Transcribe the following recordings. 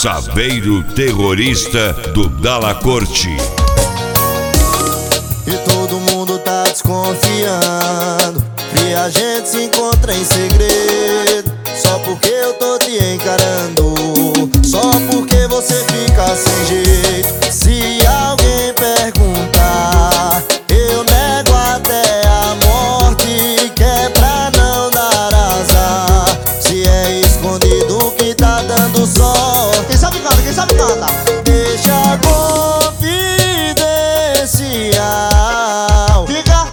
Saveiro terrorista do Dalla Corte. E todo mundo tá desconfiando que a gente se encontra em segredo. Só porque eu tô te encarando, só porque você fica sem jeito. Se alguém perguntar, eu nego até a morte, que é pra não dar azar. Se é escondido que tá dando sorte. Quem sabe canta, quem sabe canta. Deixa confidencial. Fica.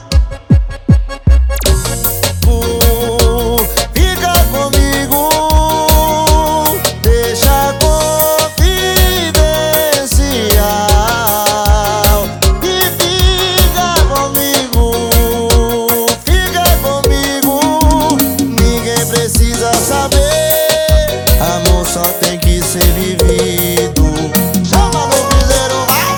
Fica comigo. Deixa confidencial. E fica comigo. Fica comigo. Ninguém precisa saber. Amor só tem que ser vivido. Chama no piseiro, vai.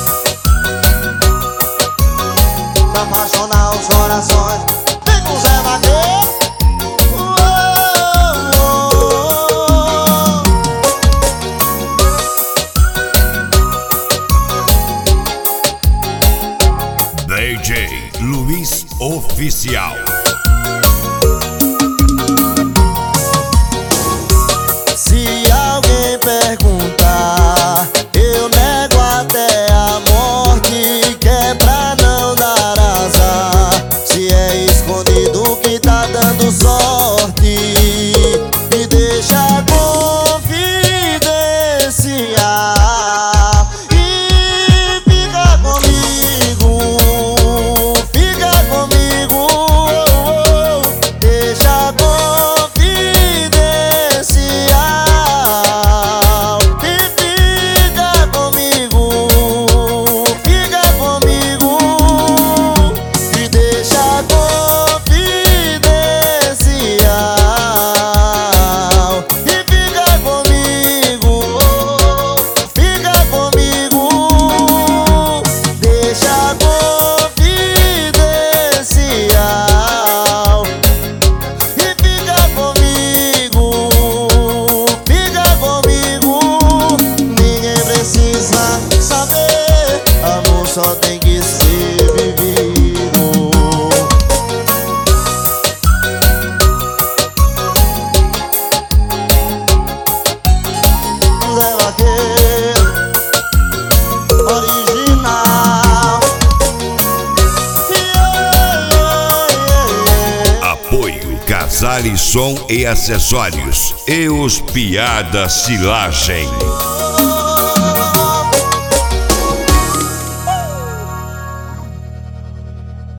Pra apaixonar os corações. Vem com Zé Vaqueiro. DJ Luiz Oficial. Se alguém perguntar, eu nego até a morte, que é pra não dar azar. Se é escondido que tá dando sorte, me deixa confidencial. E fica comigo, fica comigo. Deixa confidencial. E fica comigo, fica comigo. E deixa confidencial. E fica comigo, fica comigo. Deixa confidencial. E fica comigo, fica comigo. Ninguém precisa saber. Amor só tem que ser vivido. Zé Vaqueiro, original. Apoio Casale Som e Acessórios e os Piada Silagem.